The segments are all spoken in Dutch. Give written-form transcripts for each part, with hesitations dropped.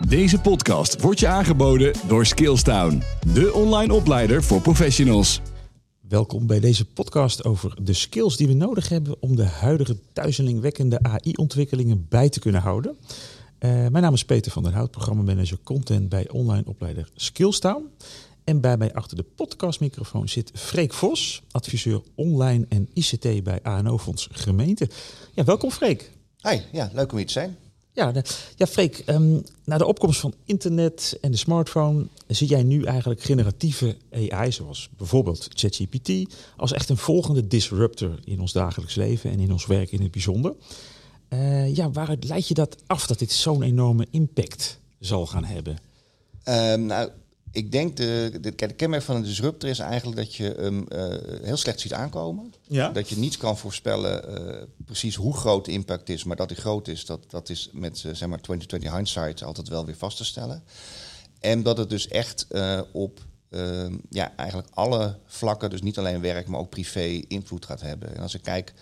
Deze podcast wordt je aangeboden door Skillstown, de online opleider voor professionals. Welkom bij deze podcast over de skills die we nodig hebben om de huidige duizelingwekkende AI-ontwikkelingen bij te kunnen houden. Mijn naam is Peter van der Hout, programmamanager content bij online opleider Skillstown. En bij mij achter de podcastmicrofoon zit Freek Vos, adviseur online en ICT bij ANO-fonds Gemeente. Ja, welkom Freek. Hi, ja, leuk om hier te zijn. Ja, Freek, na de opkomst van internet en de smartphone zie jij nu eigenlijk generatieve AI, zoals bijvoorbeeld ChatGPT, als echt een volgende disruptor in ons dagelijks leven en in ons werk in het bijzonder. Waaruit leid je dat af dat dit zo'n enorme impact zal gaan hebben? Ik denk de kenmerk van een disruptor is eigenlijk dat je hem heel slecht ziet aankomen. Ja? Dat je niet kan voorspellen precies hoe groot de impact is, maar dat die groot is, dat is met 2020 hindsight altijd wel weer vast te stellen. En dat het dus echt op eigenlijk alle vlakken, dus niet alleen werk, maar ook privé, invloed gaat hebben. En als ik kijk,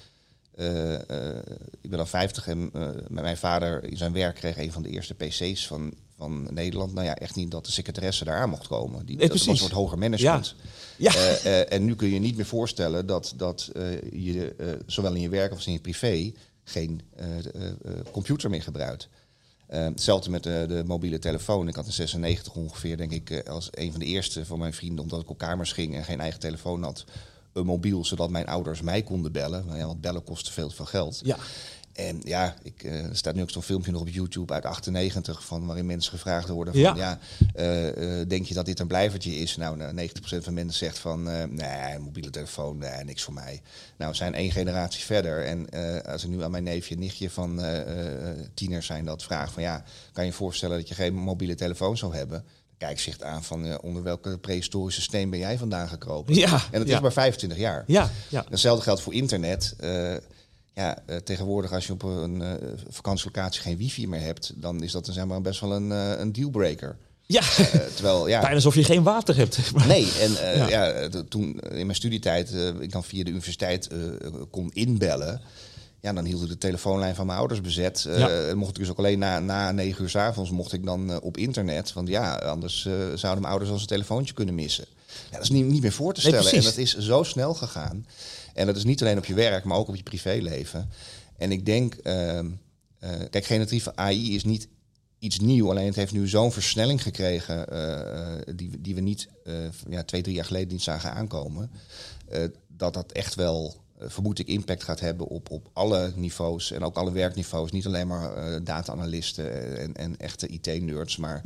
ik ben al 50 en met mijn vader in zijn werk kreeg een van de eerste PC's van Nederland. Nou ja, echt niet dat de secretaresse daar aan mocht komen. Dat was een soort hoger management. Ja. En nu kun je niet meer voorstellen dat je zowel in je werk als in je privé geen computer meer gebruikt. Hetzelfde met de mobiele telefoon. Ik had in 96 ongeveer, denk ik, als een van de eerste van mijn vrienden, omdat ik op kamers ging en geen eigen telefoon had, een mobiel, zodat mijn ouders mij konden bellen. Want bellen kostte veel geld. Ja. En ja, er staat nu ook zo'n filmpje nog op YouTube uit 98 waarin mensen gevraagd worden van denk je dat dit een blijvertje is? Nou, 90% van mensen zegt van nee, mobiele telefoon, nee, niks voor mij. Nou, we zijn 1 generatie verder. En als ik nu aan mijn neefje en nichtje van tieners zijn dat vraag van kan je je voorstellen dat je geen mobiele telefoon zou hebben? Kijk zich aan van onder welke prehistorische steen ben jij vandaan gekropen? Ja, en dat is maar 25 jaar. Ja. Hetzelfde geldt voor internet. Tegenwoordig als je op een vakantielocatie geen wifi meer hebt, dan is dat best wel een dealbreaker. Ja, bijna alsof je geen water hebt. Nee, en toen in mijn studietijd ik dan via de universiteit kon inbellen. Ja, dan hield ik de telefoonlijn van mijn ouders bezet. Mocht ik dus ook alleen na 9 uur 's avonds mocht ik dan op internet. Want anders zouden mijn ouders als een telefoontje kunnen missen. Ja, dat is niet meer voor te stellen. Nee, en dat is zo snel gegaan. En dat is niet alleen op je werk, maar ook op je privéleven. En ik denk, kijk, generatieve AI is niet iets nieuws. Alleen het heeft nu zo'n versnelling gekregen die we niet 2-3 jaar geleden niet zagen aankomen. Dat echt wel, vermoed ik, impact gaat hebben op alle niveaus en ook alle werkniveaus. Niet alleen maar data-analysten en echte IT-nerds, maar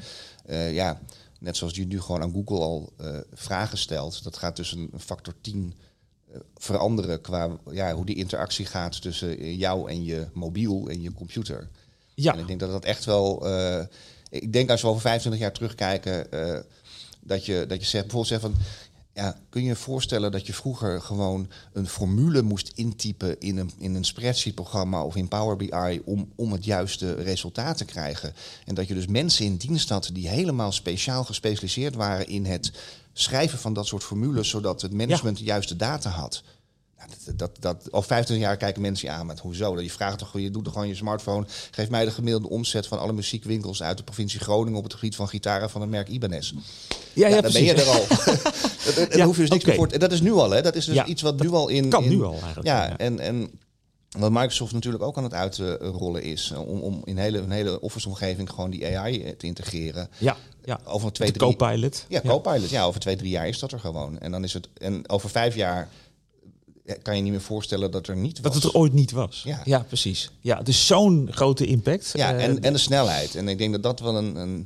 net zoals je nu gewoon aan Google al vragen stelt. Dat gaat dus een factor 10 veranderen qua hoe die interactie gaat tussen jou en je mobiel en je computer. Ja. En ik denk dat echt wel. Ik denk als we over 25 jaar terugkijken, dat je bijvoorbeeld zegt van. Ja, kun je je voorstellen dat je vroeger gewoon een formule moest intypen in een spreadsheet-programma of in Power BI om het juiste resultaat te krijgen? En dat je dus mensen in dienst had die helemaal speciaal gespecialiseerd waren in het schrijven van dat soort formules, zodat het management de juiste data had. Dat al 25 jaar kijken mensen aan met hoezo? Je vraagt toch, je doet toch gewoon je smartphone. Geef mij de gemiddelde omzet van alle muziekwinkels uit de provincie Groningen op het gebied van gitaren van het merk Ibanez. Dan ben je er al. Dan hoef je dus niks meer voor. En dat is nu al, hè? Dat is dus iets wat nu al in. Kan nu al eigenlijk. Ja, en wat Microsoft natuurlijk ook aan het uitrollen is om in een hele Office-omgeving gewoon die AI te integreren. Ja. Over 2-3 Copilot. Ja, Copilot. Ja, over 2-3 jaar is dat er gewoon. En dan is het. En over 5 jaar kan je niet meer voorstellen dat er niet was. Dat het er ooit niet was. Ja, precies. Ja, dus zo'n grote impact. Ja, en de snelheid. En ik denk dat wel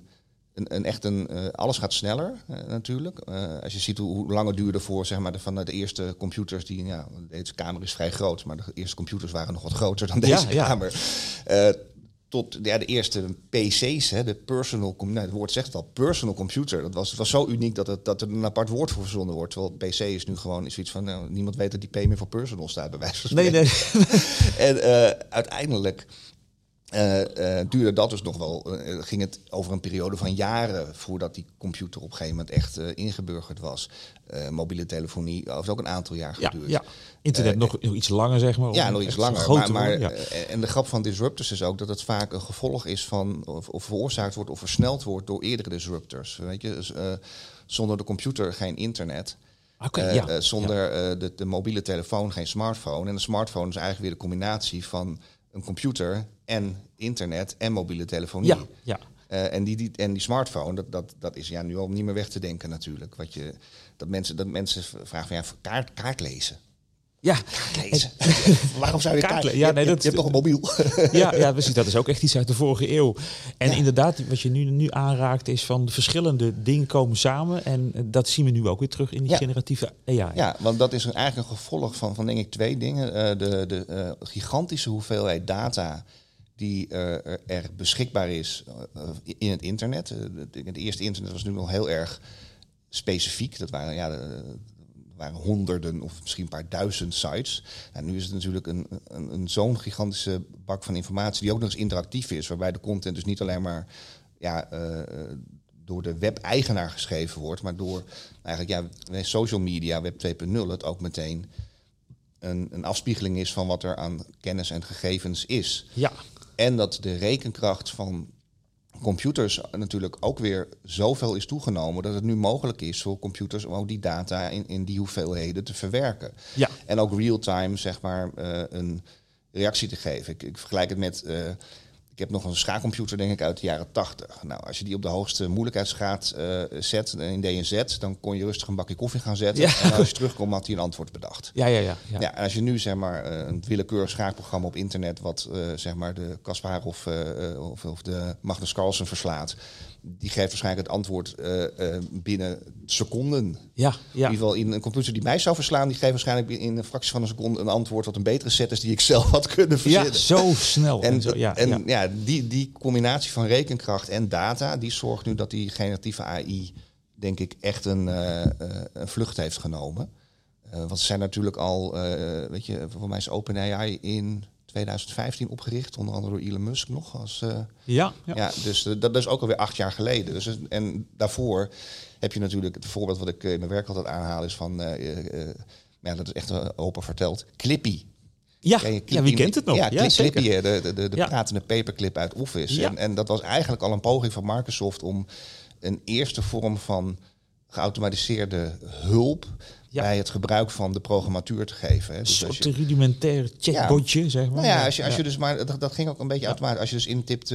alles gaat sneller natuurlijk. Als je ziet hoe lang het duurde voor van de eerste computers deze kamer is vrij groot, maar de eerste computers waren nog wat groter dan deze kamer. Tot de eerste PC's, de personal, het woord zegt wel, personal computer. Het was zo uniek dat er een apart woord voor verzonnen wordt. Terwijl PC is nu gewoon zoiets van, niemand weet dat die P meer voor personal staat, bij wijze van spreken. Nee. En uiteindelijk duurde dat dus nog wel, ging het over een periode van jaren voordat die computer op een gegeven moment echt ingeburgerd was. Mobiele telefonie heeft ook een aantal jaar geduurd. Ja. Internet nog iets langer, zeg maar. Ja, nog iets langer. En de grap van disruptors is ook dat het vaak een gevolg is van, of veroorzaakt wordt of versneld wordt door eerdere disruptors. Weet je, dus, zonder de computer geen internet. Zonder de mobiele telefoon geen smartphone. En de smartphone is eigenlijk weer de combinatie van een computer en internet en mobiele telefonie. Ja. En die smartphone, dat is nu al niet meer weg te denken natuurlijk. Dat mensen vragen van kaart lezen. Ja, lezen. Waarom zou je kaart lezen? Ja, je hebt toch een mobiel? Ja, precies. Dat is ook echt iets uit de vorige eeuw. En inderdaad, wat je nu aanraakt is van de verschillende dingen komen samen. En dat zien we nu ook weer terug in die generatieve AI. Ja, want dat is eigenlijk een gevolg van denk ik 2 dingen. De gigantische hoeveelheid data die er beschikbaar is in het internet. Het eerste internet was nu nog heel erg specifiek. Dat waren honderden of misschien een paar duizend sites. En nu is het natuurlijk zo'n gigantische bak van informatie die ook nog eens interactief is, waarbij de content dus niet alleen maar door de web-eigenaar geschreven wordt, maar door eigenlijk social media, web 2.0, het ook meteen een afspiegeling is van wat er aan kennis en gegevens is. Ja. En dat de rekenkracht van computers natuurlijk ook weer zoveel is toegenomen dat het nu mogelijk is voor computers om ook die data in die hoeveelheden te verwerken. Ja. En ook real-time, zeg maar, een reactie te geven. Ik vergelijk het met, ik heb nog een schaakcomputer, denk ik, uit de jaren 80. Nou, als je die op de hoogste moeilijkheidsgraad zet in DNZ, dan kon je rustig een bakje koffie gaan zetten. Ja. En als je terugkomt, had hij een antwoord bedacht. Ja. En als je nu, zeg maar, een willekeurig schaakprogramma op internet, wat zeg maar de Kasparov of de Magnus Carlsen verslaat, die geeft waarschijnlijk het antwoord binnen seconden. Ja. In ieder geval in een computer die mij zou verslaan, die geeft waarschijnlijk in een fractie van een seconde een antwoord wat een betere set is die ik zelf had kunnen verzinnen. Ja, zo snel. Die combinatie van rekenkracht en data, die zorgt nu dat die generatieve AI, denk ik, echt een vlucht heeft genomen. Want ze zijn natuurlijk al, voor mij is OpenAI in 2015 opgericht, onder andere door Elon Musk nog. Dus dat is ook alweer 8 jaar geleden. Dus, en daarvoor heb je natuurlijk het voorbeeld wat ik in mijn werk altijd aanhaal is van, dat is echt open verteld, Clippy. Ja, wie kent het nog? Ja, Clippy, de pratende paperclip uit Office. Ja. En dat was eigenlijk al een poging van Microsoft om een eerste vorm van geautomatiseerde hulp bij het gebruik van de programmatuur te geven. Hè. Dus een soort rudimentair chatbotje, zeg maar. Nou ja, als je dus maar dat ging ook een beetje automatisch. Als je dus intipt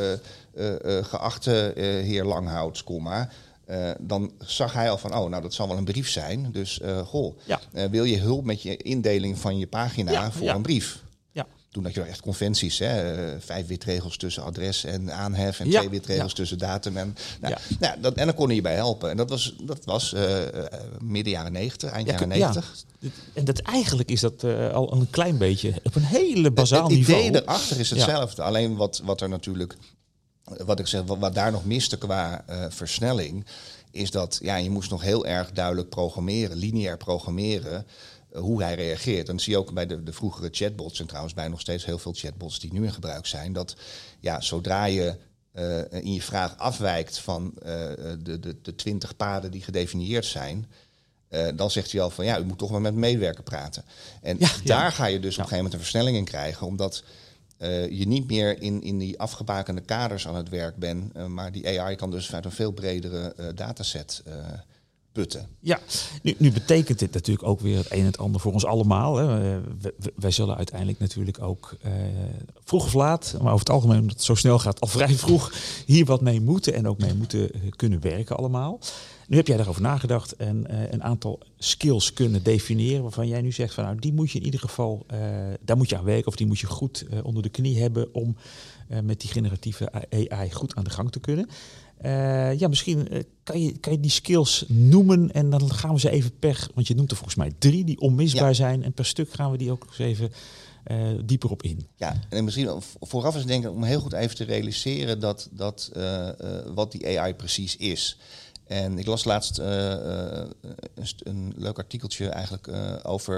geachte heer Langhout, dan zag hij al van, dat zal wel een brief zijn. Dus wil je hulp met je indeling van je pagina voor een brief? Ja. Toen had je echt conventies, 5 witregels tussen adres en aanhef en 2 witregels tussen datum. En dan kon hij je bij helpen. En dat was midden jaren 90, eind jaren 90. Ja. En eigenlijk is dat al een klein beetje op een hele bazaal niveau. Het idee erachter is hetzelfde. Alleen wat er natuurlijk, wat ik zeg, wat daar nog miste qua versnelling, is dat je moest nog heel erg duidelijk programmeren, lineair programmeren, hoe hij reageert. En dat zie je ook bij de vroegere chatbots, en trouwens bij nog steeds heel veel chatbots die nu in gebruik zijn, dat zodra je in je vraag afwijkt van de 20 paden die gedefinieerd zijn, dan zegt hij al van u moet toch maar met medewerker praten. En daar ga je dus op een gegeven moment een versnelling in krijgen, omdat je niet meer in die afgebakende kaders aan het werk bent, maar die AI kan dus uit een veel bredere dataset putten. Ja, nu betekent dit natuurlijk ook weer het een en het ander voor ons allemaal. Hè. Wij zullen uiteindelijk natuurlijk ook vroeg of laat, maar over het algemeen omdat het zo snel gaat, al vrij vroeg hier wat mee moeten en ook mee moeten kunnen werken allemaal. Nu heb jij daarover nagedacht en een aantal skills kunnen definiëren waarvan jij nu zegt van die moet je in ieder geval, daar moet je aan werken of die moet je goed onder de knie hebben om met die generatieve AI goed aan de gang te kunnen. Misschien kan je die skills noemen en dan gaan we ze even want je noemt er volgens mij 3 die onmisbaar zijn en per stuk gaan we die ook eens even dieper op in. Ja, en misschien vooraf is denk ik om heel goed even te realiseren dat wat die AI precies is. En ik las laatst een leuk artikeltje eigenlijk over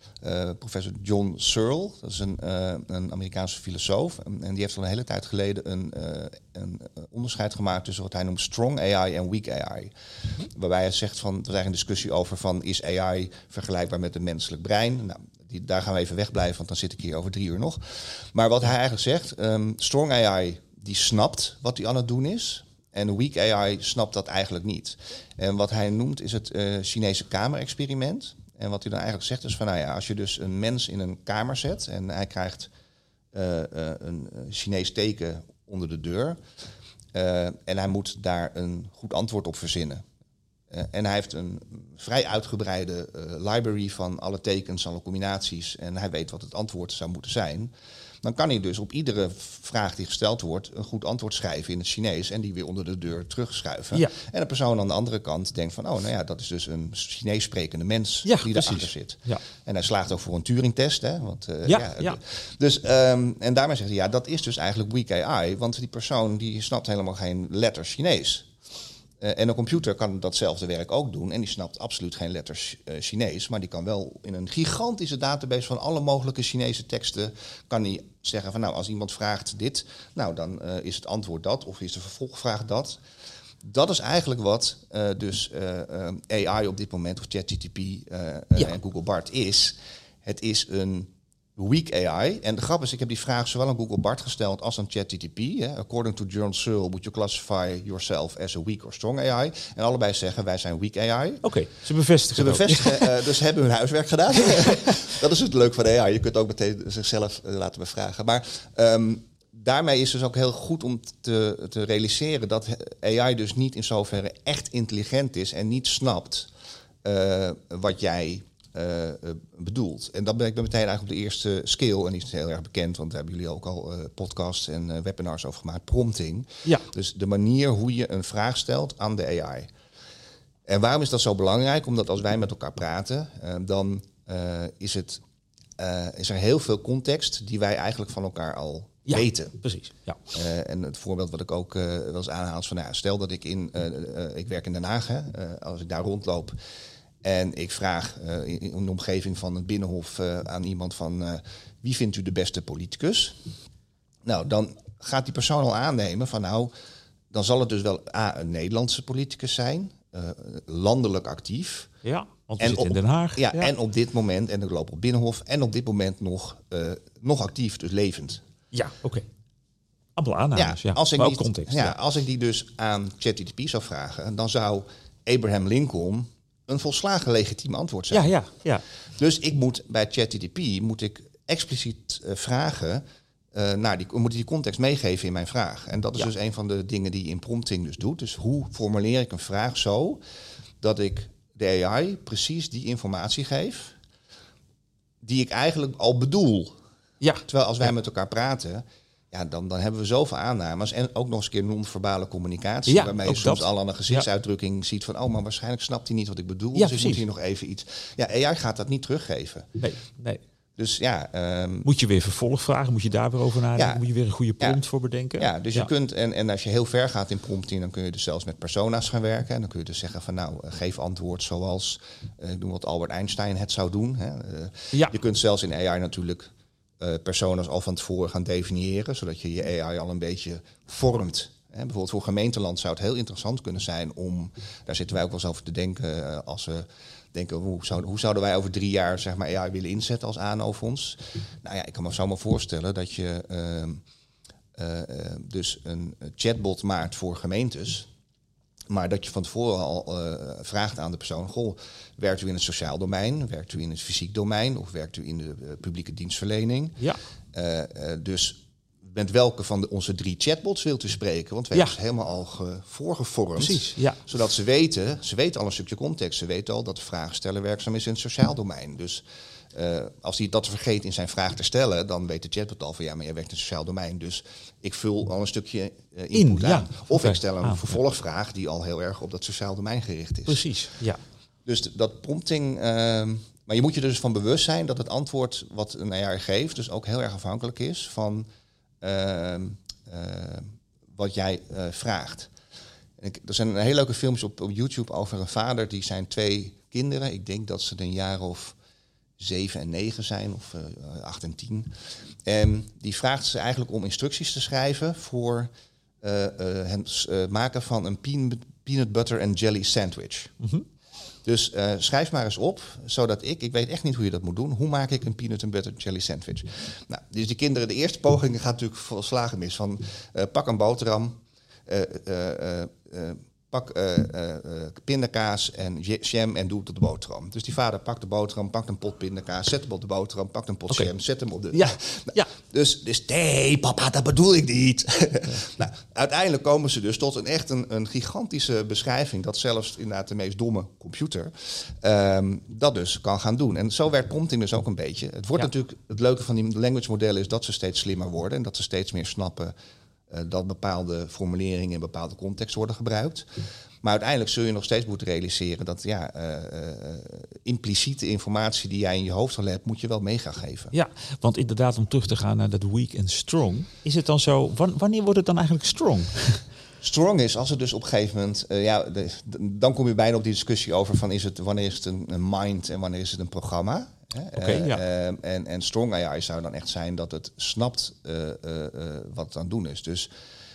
professor John Searle. Dat is een Amerikaanse filosoof. En die heeft al een hele tijd geleden een onderscheid gemaakt tussen wat hij noemt strong AI en weak AI. Waarbij hij zegt van, er is eigenlijk een discussie over van, is AI vergelijkbaar met een menselijk brein? Nou, daar gaan we even wegblijven, want dan zit ik hier over 3 uur nog. Maar wat hij eigenlijk zegt, strong AI die snapt wat hij aan het doen is. En weak AI snapt dat eigenlijk niet. En wat hij noemt is het Chinese kamerexperiment. En wat hij dan eigenlijk zegt is van, nou ja, als je dus een mens in een kamer zet en hij krijgt een Chinees teken onder de deur en hij moet daar een goed antwoord op verzinnen. En hij heeft een vrij uitgebreide library van alle tekens, alle combinaties en hij weet wat het antwoord zou moeten zijn. Dan kan hij dus op iedere vraag die gesteld wordt een goed antwoord schrijven in het Chinees en die weer onder de deur terugschuiven. Ja. En de persoon aan de andere kant denkt van, nou ja, dat is dus een Chinees sprekende mens die daarachter zit. Ja. En hij slaagt ook voor een Turing-test. Hè, want, Dus, en daarmee zegt hij, ja, dat is dus eigenlijk weak AI, want die persoon die snapt helemaal geen letter Chinees. En een computer kan datzelfde werk ook doen. En die snapt absoluut geen letters Chinees. Maar die kan wel in een gigantische database van alle mogelijke Chinese teksten, kan die zeggen van, nou, als iemand vraagt dit, nou, dan is het antwoord dat. Of is de vervolgvraag dat. Dat is eigenlijk wat AI op dit moment, of ChatGPT en Google Bard is. Het is een weak AI. En de grap is, ik heb die vraag zowel aan Google Bard gesteld als aan ChatGPT. According to John Searle, would you classify yourself as a weak or strong AI? En allebei zeggen, wij zijn weak AI. Oké, ze bevestigen dus hebben hun huiswerk gedaan. Dat is het leuke van AI. Je kunt ook meteen zichzelf laten bevragen. Maar daarmee is dus ook heel goed om te realiseren dat AI dus niet in zoverre echt intelligent is en niet snapt wat jij bedoeld. En dan ben ik meteen eigenlijk op de eerste skill, en die is heel erg bekend, want daar hebben jullie ook al podcasts en webinars over gemaakt, prompting. Ja. Dus de manier hoe je een vraag stelt aan de AI. En waarom is dat zo belangrijk? Omdat als wij met elkaar praten, dan is er heel veel context die wij eigenlijk van elkaar al weten. Precies. Ja. En het voorbeeld wat ik ook wel eens aanhaal is van, stel dat ik ik werk in Den Haag, als ik daar rondloop en ik vraag in de omgeving van het Binnenhof aan iemand van, wie vindt u de beste politicus? Nou, dan gaat die persoon al aannemen van, nou, dan zal het dus wel een Nederlandse politicus zijn, landelijk actief. Ja, want we zitten in Den Haag. Ja, en op dit moment, en ik loop op Binnenhof, en op dit moment nog actief, dus levend. Ja, oké. Allemaal aannames, Als ik die dus aan ChatGPT zou vragen, dan zou Abraham Lincoln een volslagen legitiem antwoord zijn. Ja. Dus ik moet bij ChatGPT expliciet vragen moet ik die context meegeven in mijn vraag. En dat is dus een van de dingen die je in prompting dus doet. Dus hoe formuleer ik een vraag zo dat ik de AI precies die informatie geef die ik eigenlijk al bedoel. Ja. Terwijl als wij met elkaar praten, dan hebben we zoveel aannames. En ook nog eens een keer non-verbale communicatie. Waarmee je soms al aan een gezichtsuitdrukking ziet van, maar waarschijnlijk snapt hij niet wat ik bedoel. Dus ik moet hier nog even iets. Ja, AI gaat dat niet teruggeven. Nee. Dus moet je weer vervolgvragen? Moet je daar weer over nadenken? Moet je weer een goede prompt voor bedenken? Ja, dus je kunt, en als je heel ver gaat in prompting, dan kun je dus zelfs met persona's gaan werken. En dan kun je dus zeggen van, geef antwoord zoals doen wat Albert Einstein het zou doen. Hè. Je kunt zelfs in AI natuurlijk personas al van tevoren gaan definiëren, zodat je je AI al een beetje vormt. Bijvoorbeeld voor gemeenteland zou het heel interessant kunnen zijn om, daar zitten wij ook wel eens over te denken, als we denken, hoe zouden wij over 3 jaar zeg maar AI willen inzetten als ANO-fonds? Nou ja, ik kan me zo maar voorstellen dat je dus een chatbot maakt voor gemeentes, maar dat je van tevoren al vraagt aan de persoon, goh, werkt u in het sociaal domein? Werkt u in het fysiek domein? Of werkt u in de publieke dienstverlening? Ja. Dus met welke van onze 3 chatbots wilt u spreken? Want we hebben ze helemaal al voorgevormd. Precies, ja. Zodat ze weten al een stukje context. Ze weten al dat de vraagsteller werkzaam is in het sociaal domein. Dus als hij dat vergeet in zijn vraag te stellen, dan weet de chatbot al van, maar jij werkt in het sociaal domein. Dus ik vul al een stukje input aan. Of ik stel een vervolgvraag die al heel erg op dat sociaal domein gericht is. Precies, ja. Dus dat prompting. Maar je moet je er dus van bewust zijn dat het antwoord wat een AI geeft, dus ook heel erg afhankelijk is van wat jij vraagt. Er zijn hele leuke filmpjes op YouTube over een vader die zijn 2 kinderen, ik denk dat ze een jaar of 7 en 9 zijn, of 8 en 10. En die vraagt ze eigenlijk om instructies te schrijven voor het maken van een peanut butter and jelly sandwich. Mm-hmm. Dus schrijf maar eens op, zodat ik weet echt niet hoe je dat moet doen. Hoe maak ik een peanut and butter jelly sandwich? Nou, dus die kinderen, de eerste poging gaat natuurlijk volslagen mis. Van pak een boterham, pak pindakaas en jam en doe het op de boterham. Dus die vader pakt de boterham, pakt een pot pindakaas, zet hem op de boterham, pakt een pot jam, zet hem op de... Ja. Dus nee, papa, dat bedoel ik niet. Nou, uiteindelijk komen ze dus tot een gigantische beschrijving dat zelfs inderdaad de meest domme computer dat dus kan gaan doen. En zo werkt prompting dus ook een beetje. Het wordt natuurlijk, het leuke van die language modellen is dat ze steeds slimmer worden en dat ze steeds meer snappen dat bepaalde formuleringen in bepaalde context worden gebruikt. Maar uiteindelijk zul je nog steeds moeten realiseren dat impliciete informatie die jij in je hoofd al hebt, moet je wel mee gaan geven. Ja, want inderdaad, om terug te gaan naar dat weak en strong, is het dan zo, wanneer wordt het dan eigenlijk strong? Strong is als het dus op een gegeven moment, dan kom je bijna op die discussie over van wanneer is het een mind en wanneer is het een programma. En strong AI zou dan echt zijn dat het snapt wat het aan het doen is. Dus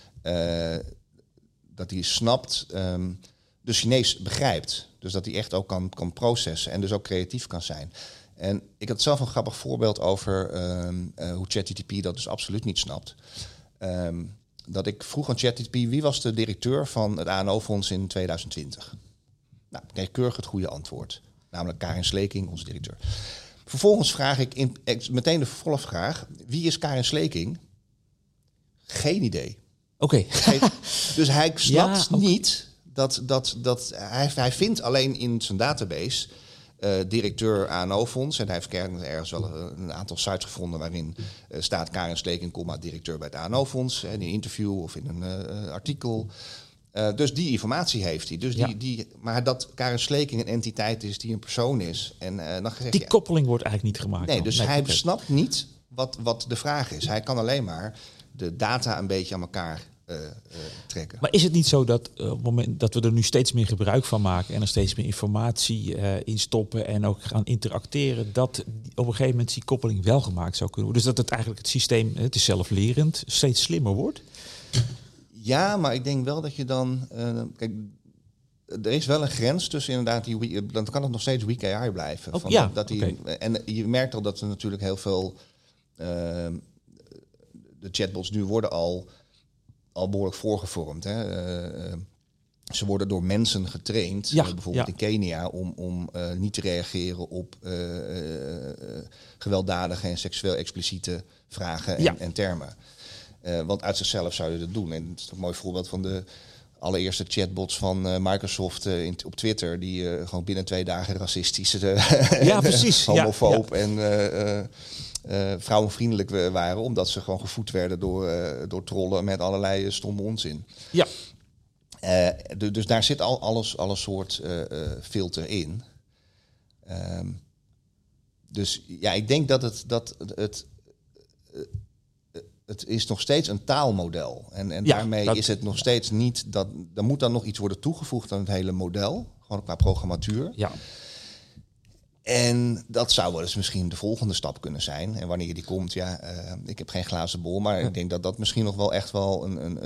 dat hij snapt, de Chinees begrijpt. Dus dat hij echt ook kan processen en dus ook creatief kan zijn. En ik had zelf een grappig voorbeeld over hoe ChatGPT dat dus absoluut niet snapt. Dat ik vroeg aan ChatGPT, wie was de directeur van het ANO-fonds in 2020? Nou, ik kreeg keurig het goede antwoord. Namelijk Karin Sleking, onze directeur. Vervolgens vraag ik meteen de vervolgvraag, wie is Karin Sleking? Geen idee. Oké. Dus hij snapt niet dat hij vindt alleen in zijn database directeur ANO-fonds. En hij heeft ergens wel een aantal sites gevonden waarin staat Karin Sleking, directeur bij het ANO-fonds. In een interview of in een artikel. Dus die informatie heeft hij. Dus maar dat Karin Sleking een entiteit is die een persoon is. En dan zeg die koppeling wordt eigenlijk niet gemaakt. Nee, dus hij snapt niet wat de vraag is. Hij kan alleen maar de data een beetje aan elkaar trekken. Maar is het niet zo dat op het moment dat we er nu steeds meer gebruik van maken en er steeds meer informatie in stoppen en ook gaan interacteren, dat op een gegeven moment die koppeling wel gemaakt zou kunnen worden? Dus dat het eigenlijk het systeem, het is zelflerend, steeds slimmer wordt? Ja, maar ik denk wel dat je dan... kijk, er is wel een grens tussen inderdaad dan kan het nog steeds weak AI blijven. En je merkt al dat er natuurlijk heel veel... de chatbots nu worden al behoorlijk voorgevormd. Hè? Ze worden door mensen getraind, bijvoorbeeld in Kenia, om niet te reageren op gewelddadige en seksueel expliciete vragen en termen. Want uit zichzelf zou je dat doen. En het is een mooi voorbeeld van de allereerste chatbots van Microsoft op Twitter, die gewoon binnen 2 dagen racistisch, precies, homofoob en vrouwenvriendelijk waren, omdat ze gewoon gevoed werden door trollen met allerlei stomme onzin. Ja. Dus daar zit alle soort filter in. Dus ja, ik denk dat het is nog steeds een taalmodel. En daarmee is het nog steeds niet dat. Er moet dan nog iets worden toegevoegd aan het hele model, gewoon qua programmatuur. Ja. En dat zou wel eens misschien de volgende stap kunnen zijn. En wanneer die komt, ik heb geen glazen bol, maar ik denk dat misschien nog wel echt wel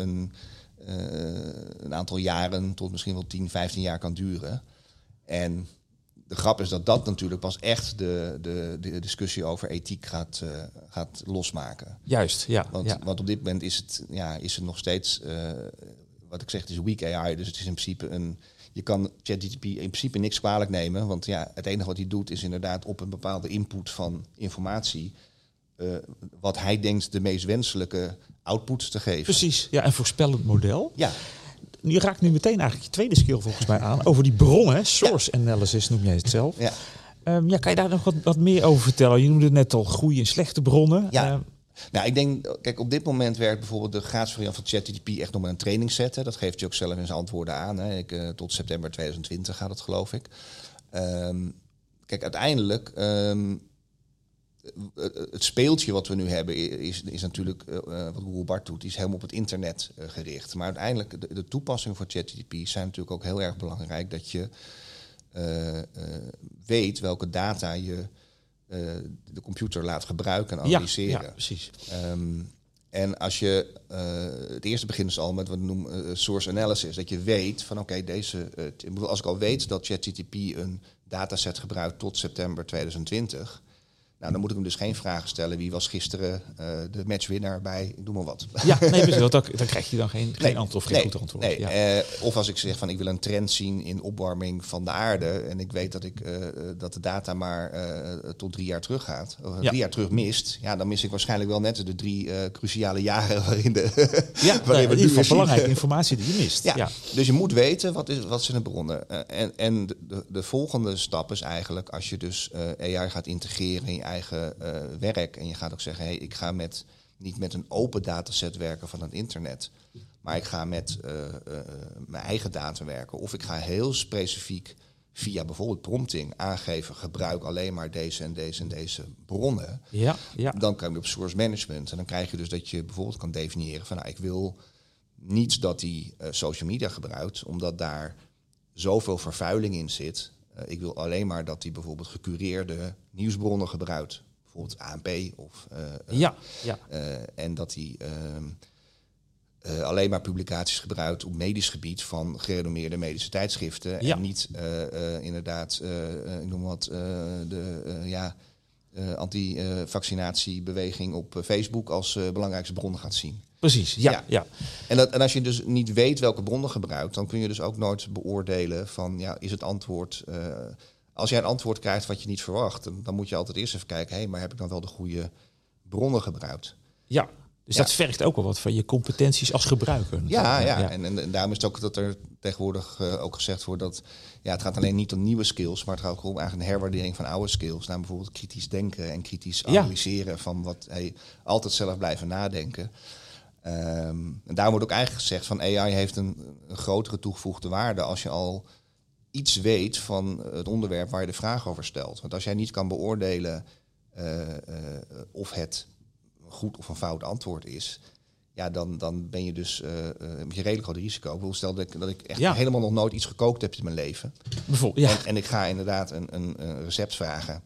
een aantal jaren tot misschien wel 10, 15 jaar kan duren. En de grap is dat natuurlijk pas echt de discussie over ethiek gaat losmaken. Juist, ja. Want op dit moment is het nog steeds, wat ik zeg, het is weak AI. Dus het is in principe je kan ChatGPT in principe niks kwalijk nemen. Want het enige wat hij doet is inderdaad op een bepaalde input van informatie wat hij denkt de meest wenselijke output te geven. Precies, ja, een voorspellend model. Ja. Je raakt nu meteen eigenlijk je tweede skill volgens mij aan. Over die bronnen, source analysis noem jij het zelf. Ja. Kan je daar nog wat meer over vertellen? Je noemde het net al goede en slechte bronnen. Ja. Nou, ik denk, kijk, op dit moment werkt bijvoorbeeld de gratis variant van ChatGPT echt nog met een trainingsset. Hè. Dat geeft hij ook zelf in zijn antwoorden aan. Hè. Tot september 2020 gaat het, geloof ik. Kijk, uiteindelijk, het speeltje wat we nu hebben is natuurlijk, wat Google Bart doet, is helemaal op het internet gericht. Maar uiteindelijk, de toepassingen voor ChatGPT zijn natuurlijk ook heel erg belangrijk dat je weet welke data je de computer laat gebruiken en analyseren. Ja, precies. En als je het eerste begint dus al met wat we noemen source analysis, dat je weet van als ik al weet dat ChatGPT een dataset gebruikt tot september 2020, dan moet ik hem dus geen vragen stellen. Wie was gisteren de matchwinnaar bij, ik noem maar wat. Ja, nee, precies, dan krijg je dan geen antwoord of geen goed antwoord. Nee. Ja. Of als ik zeg van ik wil een trend zien in opwarming van de aarde en ik weet dat de data maar tot 3 jaar terug gaat, of 3 jaar terug mist, dan mis ik waarschijnlijk wel net de 3 cruciale jaren waarin waarin we in ieder geval belangrijke informatie die je mist. Ja. Dus je moet weten wat zijn de bronnen. En de volgende stap is eigenlijk als je dus AI gaat integreren in je eigen werk en je gaat ook zeggen, ik ga niet met een open dataset werken van het internet, maar ik ga met mijn eigen data werken. Of ik ga heel specifiek via bijvoorbeeld prompting aangeven, gebruik alleen maar deze en deze en deze bronnen. Ja. Dan kan je op source management. En dan krijg je dus dat je bijvoorbeeld kan definiëren van ik wil niet dat hij social media gebruikt, omdat daar zoveel vervuiling in zit. Ik wil alleen maar dat hij bijvoorbeeld gecureerde nieuwsbronnen gebruikt. Bijvoorbeeld ANP of en dat hij alleen maar publicaties gebruikt op medisch gebied van gerenommeerde medische tijdschriften. En niet inderdaad, ik noem wat, anti-vaccinatiebeweging op Facebook als belangrijkste bronnen gaat zien. Precies, ja. En als je dus niet weet welke bronnen gebruikt, dan kun je dus ook nooit beoordelen van, is het antwoord... als jij een antwoord krijgt wat je niet verwacht, dan moet je altijd eerst even kijken, maar heb ik dan wel de goede bronnen gebruikt? Ja, dus dat vergt ook wel wat van je competenties als gebruiker. Ja. En daarom is het ook dat er tegenwoordig ook gezegd wordt dat het gaat alleen niet om nieuwe skills, maar het gaat ook om eigenlijk een herwaardering van oude skills. Nou, bijvoorbeeld kritisch denken en kritisch analyseren van wat altijd zelf blijven nadenken. En daar wordt ook eigenlijk gezegd van AI heeft een grotere toegevoegde waarde als je al iets weet van het onderwerp waar je de vraag over stelt. Want als jij niet kan beoordelen of het goed of een fout antwoord is, dan ben je dus met je redelijk groot risico. Ik wil stel dat ik echt helemaal nog nooit iets gekookt heb in mijn leven. Bijvoorbeeld, en ik ga inderdaad een recept vragen.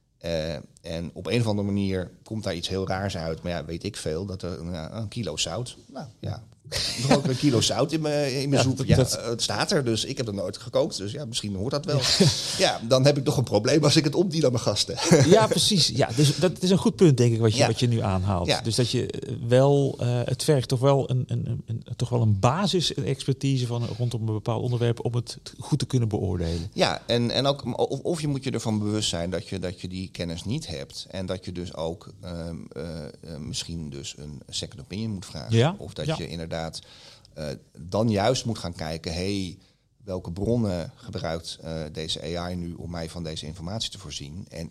En op een of andere manier komt daar iets heel raars uit. Maar weet ik veel, dat er een kilo zout. Nou ja, nog ook een kilo zout in mijn soep. Het staat er, dus ik heb het nooit gekookt. Dus misschien hoort dat wel. Dan heb ik toch een probleem als ik het opdien aan mijn gasten. Ja, precies. Ja, dus dat is een goed punt, denk ik, wat je nu aanhaalt. Ja. Dus dat je wel, het vergt toch wel een basis, een expertise rondom een bepaald onderwerp om het goed te kunnen beoordelen. Ja, en ook, of je moet je ervan bewust zijn dat je die kennis niet hebt. En dat je dus ook misschien dus een second opinion moet vragen. Ja? Of dat je inderdaad dan juist moet gaan kijken, welke bronnen gebruikt deze AI nu om mij van deze informatie te voorzien? En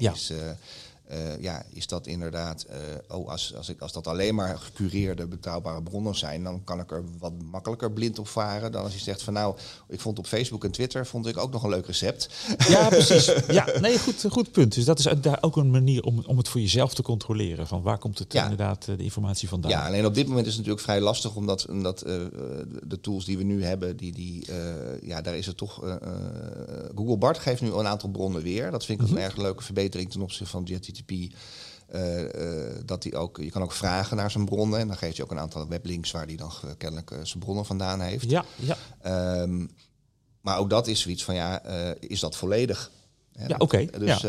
is dat inderdaad, als dat alleen maar gecureerde, betrouwbare bronnen zijn, dan kan ik er wat makkelijker blind op varen dan als je zegt van ik vond op Facebook en Twitter ook nog een leuk recept. Ja, precies. Ja, nee, goed punt. Dus dat is daar ook een manier om het voor jezelf te controleren. Van waar komt het inderdaad de informatie vandaan? Ja, alleen op dit moment is het natuurlijk vrij lastig, omdat de tools die we nu hebben, daar is het toch... Google Bard geeft nu een aantal bronnen weer. Dat vind ik een erg leuke verbetering ten opzichte van ChatGPT. Dat je kan ook vragen naar zijn bronnen en dan geeft hij ook een aantal weblinks waar hij dan kennelijk zijn bronnen vandaan heeft. Ja. Maar ook dat is zoiets van is dat volledig? Ja, oké. Dus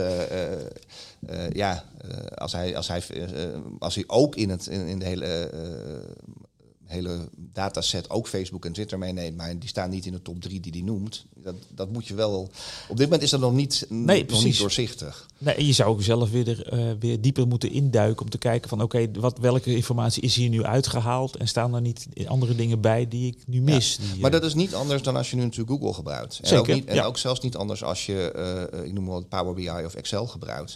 als hij ook in de hele dataset ook Facebook en Twitter meeneemt, maar die staan niet in de top 3 die hij noemt. Dat moet je wel... Op dit moment is dat nog niet doorzichtig. Nee, en je zou ook zelf weer dieper moeten induiken om te kijken van welke informatie is hier nu uitgehaald en staan er niet andere dingen bij die ik nu mis. Ja, maar dat is niet anders dan als je nu natuurlijk Google gebruikt. En Zeker, ook zelfs niet anders als je, ik noem maar wat, Power BI of Excel gebruikt.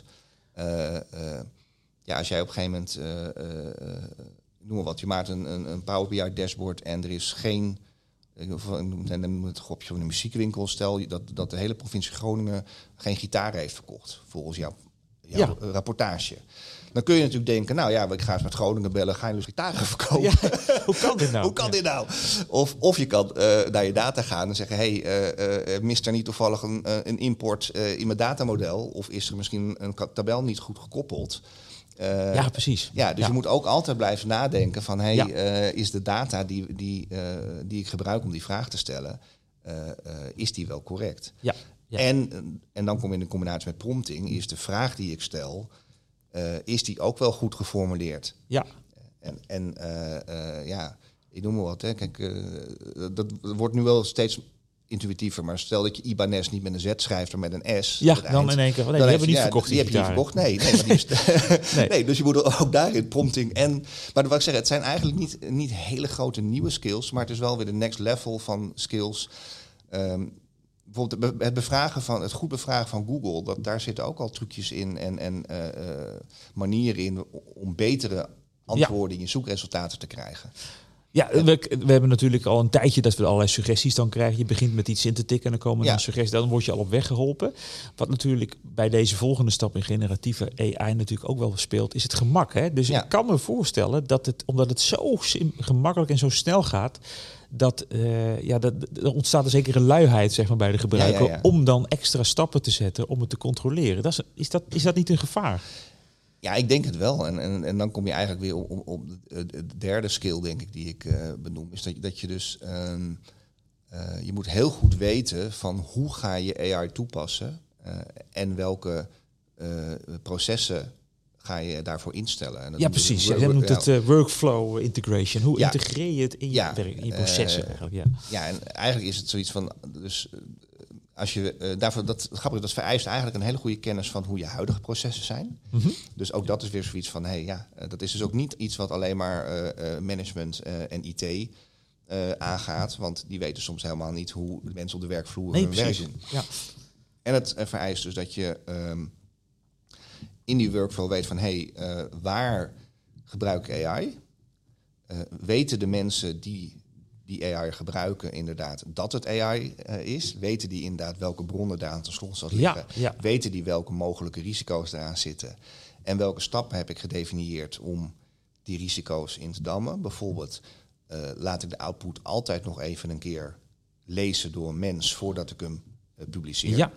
Als jij op een gegeven moment... noem maar wat, je maakt een Power BI dashboard en er is geen... het gropje van de muziekwinkel, stel dat de hele provincie Groningen geen gitaar heeft verkocht, volgens jouw jouw rapportage. Dan kun je natuurlijk denken, nou ja, ik ga eens met Groningen bellen, ga je dus gitaren verkopen. Ja, hoe kan dit nou? Hoe kan dit nou? Of je kan naar je data gaan en zeggen, mist er niet toevallig een import in mijn datamodel? Of is er misschien een tabel niet goed gekoppeld? Ja, precies. Ja, dus je moet ook altijd blijven nadenken van, is de data die ik gebruik om die vraag te stellen, is die wel correct? Ja. Ja. En dan kom je in de combinatie met prompting, is de vraag die ik stel, is die ook wel goed geformuleerd? Ja. Ik noem maar wat. Hè. Kijk, dat wordt nu wel steeds intuïtiever, maar stel dat je Ibanez niet met een Z schrijft, maar met een S. Ja, dan in één keer. Die hebben we niet verkocht. Die heb je niet verkocht. Nee, maar die is, nee, dus je moet ook daarin prompting. Maar wat ik zeg, het zijn eigenlijk niet hele grote nieuwe skills, maar het is wel weer de next level van skills. Bijvoorbeeld het goed bevragen van Google, daar zitten ook al trucjes in en manieren in om betere antwoorden in je zoekresultaten te krijgen. Ja, we hebben natuurlijk al een tijdje dat we allerlei suggesties dan krijgen. Je begint met iets in te tikken en dan komen dan suggesties. Dan word je al op weg geholpen. Wat natuurlijk bij deze volgende stap in generatieve AI natuurlijk ook wel speelt, is het gemak. Hè? Dus ik kan me voorstellen dat omdat het zo gemakkelijk en zo snel gaat, er ontstaat een zekere luiheid, zeg maar, bij de gebruiker om dan extra stappen te zetten om het te controleren. Is dat niet een gevaar? Ja, ik denk het wel. En dan kom je eigenlijk weer op de derde skill, denk ik, die ik benoem. Is dat je dus je moet heel goed weten van hoe ga je AI toepassen en welke processen ga je daarvoor instellen. En dat precies. Je noemt het workflow integration. Hoe integreer je het in je werk, in je processen eigenlijk? Ja, en eigenlijk is het zoiets van, dus als je daarvoor, dat vereist eigenlijk een hele goede kennis van hoe je huidige processen zijn. Mm-hmm. Dus ook dat is weer zoiets van, dat is dus ook niet iets wat alleen maar management en IT aangaat, want die weten soms helemaal niet hoe de mensen op de werkvloer hun werk doen. Ja. En het vereist dus dat je in die workflow weet van, waar gebruik ik AI? Weten de mensen die AI gebruiken inderdaad dat het AI is? Weten die inderdaad welke bronnen daar aan ten grondslag liggen? Ja. Weten die welke mogelijke risico's eraan zitten? En welke stappen heb ik gedefinieerd om die risico's in te dammen? Bijvoorbeeld laat ik de output altijd nog even een keer lezen door een mens voordat ik hem publiceer.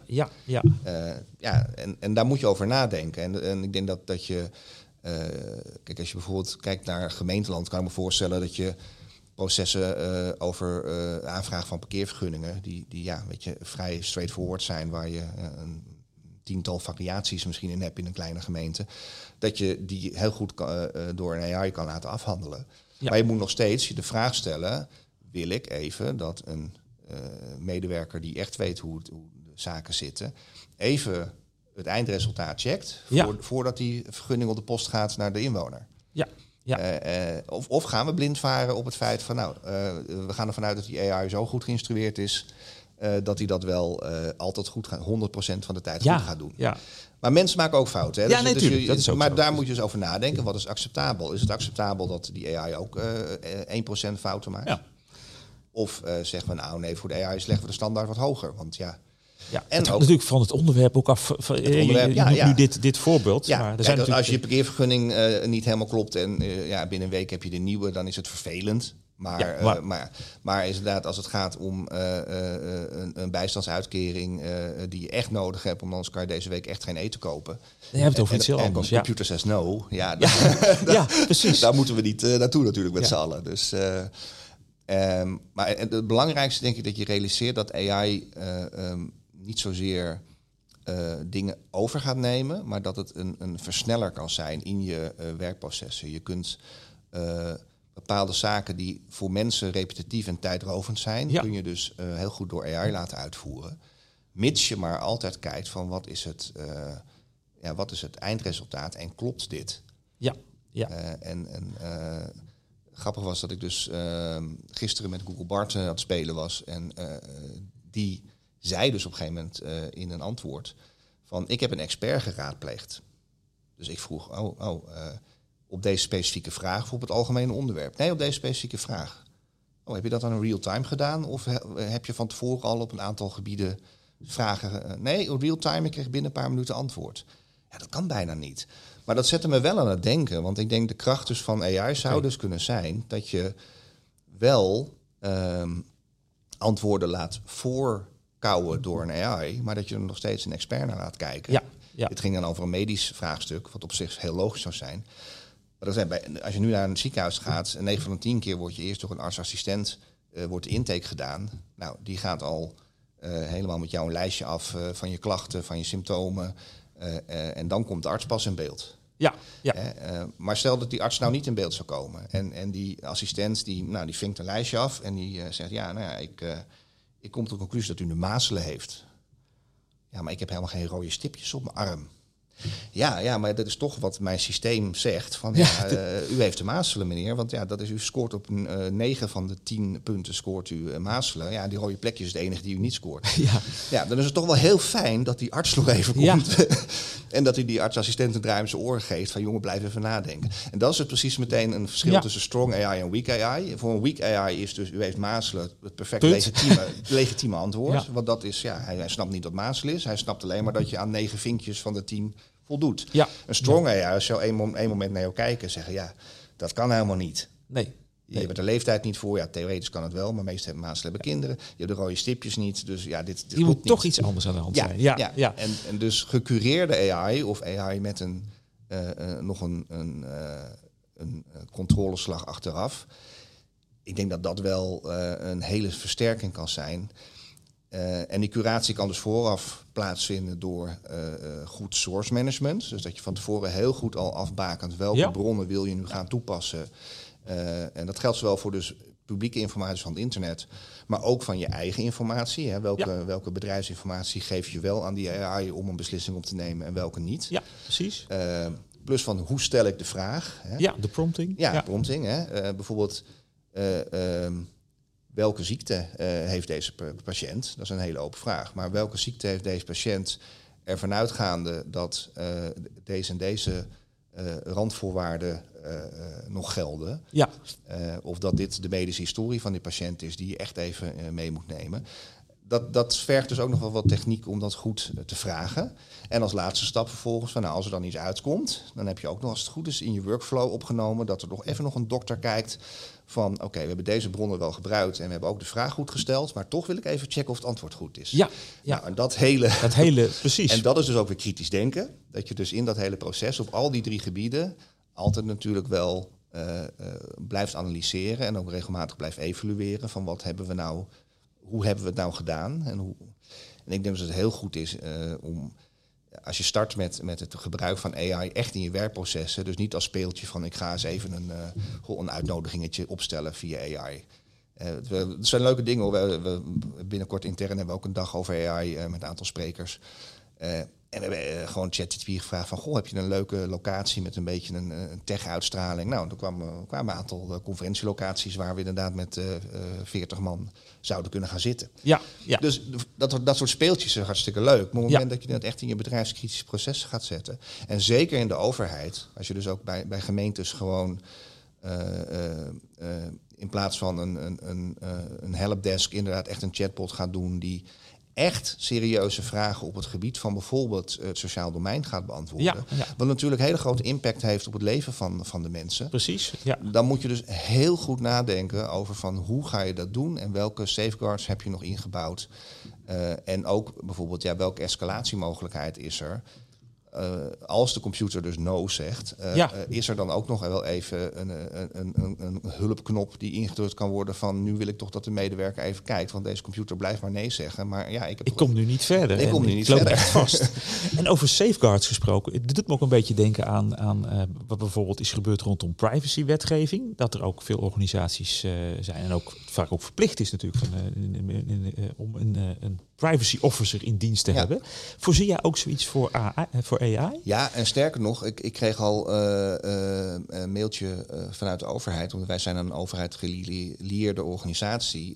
En daar moet je over nadenken. En ik denk dat je kijk, als je bijvoorbeeld kijkt naar gemeenteland, kan ik me voorstellen dat je processen over aanvraag van parkeervergunningen, die vrij straightforward zijn, waar je een tiental variaties misschien in hebt in een kleine gemeente, dat je die heel goed door een AI kan laten afhandelen. Ja. Maar je moet nog steeds je de vraag stellen, wil ik even dat een medewerker die echt weet hoe de zaken zitten, even het eindresultaat checkt voordat die vergunning op de post gaat naar de inwoner. Ja. Ja. Of gaan we blind varen op het feit van, we gaan ervan uit dat die AI zo goed geïnstrueerd is dat hij dat wel altijd goed gaat, 100% van de tijd goed gaat doen. Ja. Maar mensen maken ook fouten. Hè? Dat is ook maar zo. Daar moet je dus over nadenken. Wat is acceptabel? Is het acceptabel dat die AI ook 1% fouten maakt? Ja. Of zeggen we, nee, voor de AI leggen we de standaard wat hoger. Want en het ook natuurlijk van het onderwerp ook af. Nu dit voorbeeld. Ja, maar kijk, als je parkeervergunning niet helemaal klopt en binnen een week heb je de nieuwe, dan is het vervelend. Maar inderdaad, als het gaat om een bijstandsuitkering die je echt nodig hebt, om anders kan je deze week echt geen eten kopen. Je hebt het over iets heel anders. En computer says no. Precies. Daar moeten we niet naartoe natuurlijk met z'n allen. Dus, maar het belangrijkste denk ik dat je realiseert dat AI niet zozeer dingen over gaat nemen, maar dat het een versneller kan zijn in je werkprocessen. Je kunt bepaalde zaken die voor mensen repetitief en tijdrovend zijn, kun je dus heel goed door AI laten uitvoeren. Mits je maar altijd kijkt van wat is het eindresultaat en klopt dit? Grappig was dat ik dus gisteren met Google Bart aan het spelen was en die zei dus op een gegeven moment in een antwoord van, ik heb een expert geraadpleegd. Dus ik vroeg, op deze specifieke vraag of op het algemene onderwerp? Nee, op deze specifieke vraag. Heb je dat dan in real time gedaan? Of heb je van tevoren al op een aantal gebieden vragen? Nee, op real time, ik kreeg binnen een paar minuten antwoord. Ja, dat kan bijna niet. Maar dat zette me wel aan het denken. Want ik denk de kracht dus van AI zou dus kunnen zijn dat je wel antwoorden laat voorkouwen door een AI, maar dat je er nog steeds een expert naar laat kijken. Ja. Dit ging dan over een medisch vraagstuk, wat op zich heel logisch zou zijn. Maar als je nu naar een ziekenhuis gaat, 9 van de 10 keer wordt je eerst door een artsassistent wordt de intake gedaan. Nou, die gaat al helemaal met jou een lijstje af van je klachten, van je symptomen. En dan komt de arts pas in beeld. Ja. Maar stel dat die arts nou niet in beeld zou komen. En die assistent die vinkt een lijstje af en die zegt, ik kom tot de conclusie dat u de mazelen heeft. Ja, maar ik heb helemaal geen rode stipjes op mijn arm. Ja, maar dat is toch wat mijn systeem zegt. Van, u heeft de mazelen, meneer. Want dat is, u scoort op 9 van de 10 punten scoort u mazelen. Ja, die rode plekjes is het enige die u niet scoort. Ja, dan is het toch wel heel fijn dat die arts nog even komt. Ja. En dat hij die artsassistent een draai om zijn oren geeft. Van jongen, blijf even nadenken. En dat is het precies meteen een verschil tussen strong AI en weak AI. Voor een weak AI is dus, u heeft mazelen het perfect legitieme antwoord. Ja. Want dat is, hij snapt niet wat mazelen is. Hij snapt alleen maar dat je aan 9 vinkjes van de 10 voldoet. Ja. Een strong AI zou één moment naar jou kijken en zeggen, dat kan helemaal niet. Nee. Je hebt er leeftijd niet voor. Ja, theoretisch kan het wel, maar meestal mazelen hebben kinderen. Je hebt de rode stipjes niet, dus dit je moet toch iets anders aan de hand zijn. Ja. En dus gecureerde AI of AI met nog een controleslag achteraf. Ik denk dat dat wel een hele versterking kan zijn. En die curatie kan dus vooraf plaatsvinden door goed source management. Dus dat je van tevoren heel goed al afbakent welke bronnen wil je nu gaan toepassen. En dat geldt zowel voor dus publieke informatie van het internet, maar ook van je eigen informatie. Hè? Welke bedrijfsinformatie geef je wel aan die AI om een beslissing op te nemen en welke niet. Ja, precies. Plus van hoe stel ik de vraag. Hè? Ja, de prompting. Ja, prompting. Hè? Bijvoorbeeld welke ziekte heeft deze patiënt? Dat is een hele open vraag. Maar welke ziekte heeft deze patiënt ervan uitgaande dat deze en deze randvoorwaarden nog gelden? Ja. Of dat dit de medische historie van die patiënt is die je echt even mee moet nemen. Dat vergt dus ook nog wel wat techniek om dat goed te vragen. En als laatste stap vervolgens, van als er dan iets uitkomt, dan heb je ook nog, als het goed is, in je workflow opgenomen dat er nog een dokter kijkt van oké, we hebben deze bronnen wel gebruikt en we hebben ook de vraag goed gesteld, maar toch wil ik even checken of het antwoord goed is. Ja. Nou, en dat hele precies. En dat is dus ook weer kritisch denken. Dat je dus in dat hele proces op al die 3 gebieden altijd natuurlijk wel blijft analyseren en ook regelmatig blijft evalueren van hoe hebben we het nou gedaan? En ik denk dat het heel goed is om, als je start met het gebruik van AI echt in je werkprocessen, dus niet als speeltje van ik ga eens even een uitnodigingetje opstellen via AI. Het zijn leuke dingen hoor. We binnenkort intern hebben we ook een dag over AI met een aantal sprekers. En we hebben gewoon ChatGPT gevraagd van, heb je een leuke locatie met een beetje een tech-uitstraling? Nou, er kwamen een aantal conferentielocaties waar we inderdaad met 40 man zouden kunnen gaan zitten. Ja. Dus dat soort speeltjes zijn hartstikke leuk. Maar op het moment dat je dat echt in je bedrijfskritische processen gaat zetten, en zeker in de overheid, als je dus ook bij gemeentes gewoon in plaats van een helpdesk inderdaad echt een chatbot gaat doen die echt serieuze vragen op het gebied van bijvoorbeeld het sociaal domein gaat beantwoorden. Ja. Wat natuurlijk hele grote impact heeft op het leven van de mensen. Precies. Ja. Dan moet je dus heel goed nadenken over van hoe ga je dat doen en welke safeguards heb je nog ingebouwd. En ook bijvoorbeeld welke escalatiemogelijkheid is er. Als de computer dus no zegt, is er dan ook nog wel even een hulpknop die ingedrukt kan worden van nu wil ik toch dat de medewerker even kijkt, want deze computer blijft maar nee zeggen. Maar ik kom nu niet verder. Ik kom nu niet verder. Echt vast. En over safeguards gesproken, dit doet me ook een beetje denken aan wat bijvoorbeeld is gebeurd rondom privacywetgeving. Dat er ook veel organisaties zijn en ook vaak ook verplicht is natuurlijk om een privacy officer in dienst te hebben. Voorzie jij ook zoiets voor AI? Ja, en sterker nog, ik kreeg al een mailtje vanuit de overheid, want wij zijn een overheid gelieerde organisatie.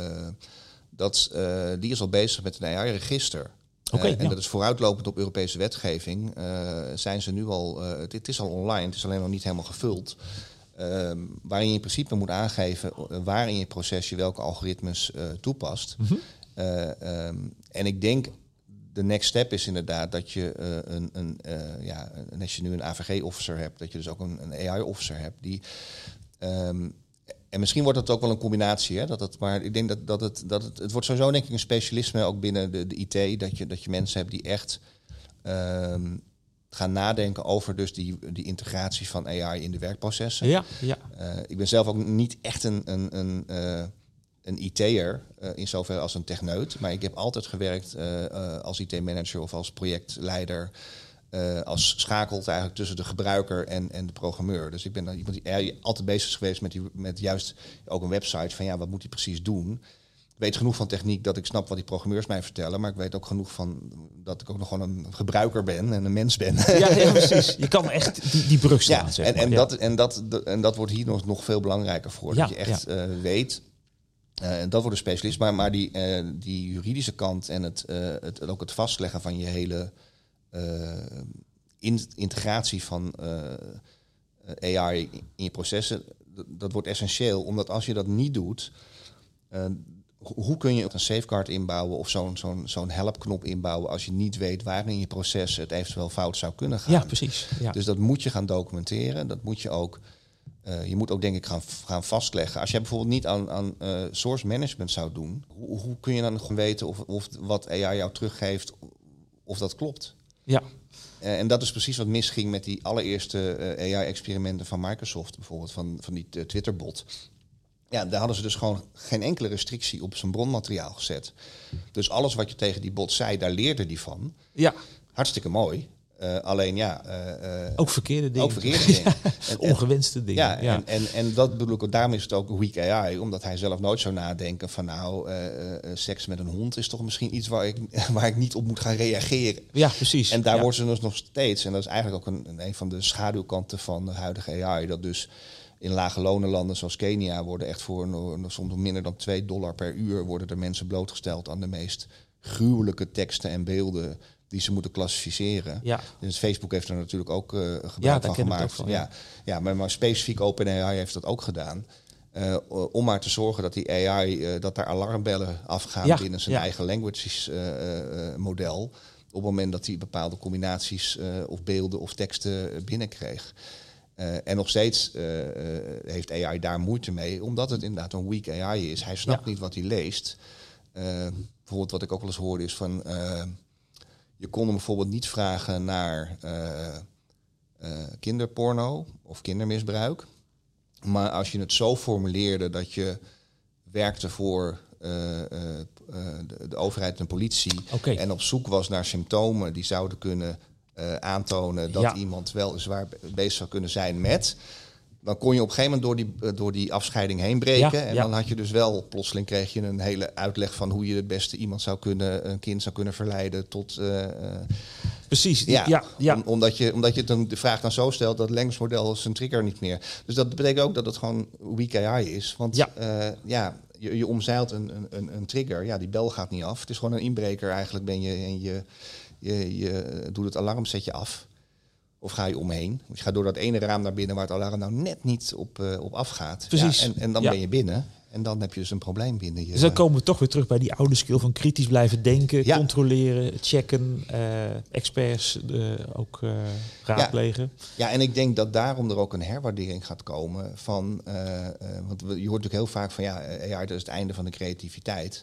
Die is al bezig met een AI-register. En dat is vooruitlopend op Europese wetgeving. Zijn ze nu al, het is al online, het is alleen nog niet helemaal gevuld. Waarin je in principe moet aangeven waar in je proces je welke algoritmes toepast. Mm-hmm. En ik denk de next step is inderdaad dat je als je nu een AVG-officer hebt, dat je dus ook een AI-officer hebt die. En misschien wordt het ook wel een combinatie, hè? Maar ik denk dat het wordt sowieso denk ik een specialisme ook binnen de IT, dat je mensen hebt die echt gaan nadenken over dus die integratie van AI in de werkprocessen. Ja. Ik ben zelf ook niet echt een IT'er in zoverre als een techneut, maar ik heb altijd gewerkt als IT-manager of als projectleider, als schakelt eigenlijk tussen de gebruiker en de programmeur. Dus ik ben dan iemand die altijd bezig is geweest met juist ook een website van wat moet hij precies doen. Ik weet genoeg van techniek dat ik snap wat die programmeurs mij vertellen, maar ik weet ook genoeg van dat ik ook nog gewoon een gebruiker ben en een mens ben. Ja, precies. Je kan echt die brug slaan. En dat wordt hier nog veel belangrijker voor. Dat je echt weet. En dat wordt een specialist. Maar die juridische kant en ook het vastleggen van je hele integratie van AI in je processen, dat wordt essentieel. Omdat als je dat niet doet, hoe kun je een safeguard inbouwen of zo'n helpknop inbouwen als je niet weet waar in je proces het eventueel fout zou kunnen gaan? Ja, precies. Ja. Dus dat moet je gaan documenteren. Dat moet je ook. Je moet ook denk ik gaan vastleggen. Als jij bijvoorbeeld niet aan source management zou doen, hoe kun je dan gewoon weten of wat AI jou teruggeeft, of dat klopt? Ja. En dat is precies wat misging met die allereerste AI-experimenten van Microsoft, bijvoorbeeld van die Twitter-bot. Ja, daar hadden ze dus gewoon geen enkele restrictie op zijn bronmateriaal gezet. Dus alles wat je tegen die bot zei, daar leerde die van. Ja. Hartstikke mooi. Ook verkeerde dingen. En ongewenste dingen. En dat bedoel ik, daarom is het ook weak AI, omdat hij zelf nooit zou nadenken van seks met een hond is toch misschien iets waar ik niet op moet gaan reageren. Ja, precies. En daar wordt ze dus nog steeds, en dat is eigenlijk ook een van de schaduwkanten van de huidige AI, dat dus in lage lonenlanden zoals Kenia worden echt voor soms minder dan $2 per uur worden er mensen blootgesteld aan de meest gruwelijke teksten en beelden die ze moeten klassificeren. Ja. Dus Facebook heeft er natuurlijk ook gebruik van gemaakt. Maar specifiek OpenAI heeft dat ook gedaan. Om maar te zorgen dat die AI, dat daar alarmbellen afgaan binnen zijn eigen languages model. Op het moment dat hij bepaalde combinaties of beelden of teksten binnenkreeg. En nog steeds heeft AI daar moeite mee, omdat het inderdaad een weak AI is. Hij snapt niet wat hij leest. Bijvoorbeeld wat ik ook wel eens hoorde is van je kon hem bijvoorbeeld niet vragen naar kinderporno of kindermisbruik. Maar als je het zo formuleerde dat je werkte voor de overheid en politie en op zoek was naar symptomen die zouden kunnen aantonen dat iemand wel zwaar bezig zou kunnen zijn met, dan kon je op een gegeven moment door die afscheiding heen breken. Dan had je dus wel, plotseling kreeg je een hele uitleg van hoe je het beste een kind zou kunnen verleiden tot. Precies. Omdat je de vraag dan zo stelt dat het language zijn trigger niet meer. Dus dat betekent ook dat het gewoon weak AI is. Want je omzeilt een trigger. Ja, die bel gaat niet af. Het is gewoon een inbreker eigenlijk ben je en je doet het alarmsetje af. Of ga je omheen? Je gaat door dat ene raam naar binnen waar het alarm nou net niet op afgaat. Precies. Ja, en dan ben je binnen. En dan heb je dus een probleem binnen je. Dus dan komen we toch weer terug bij die oude skill van kritisch blijven denken, controleren, checken, experts ook raadplegen. Ja, en ik denk dat daarom er ook een herwaardering gaat komen van, want je hoort natuurlijk heel vaak van AI dat is het einde van de creativiteit.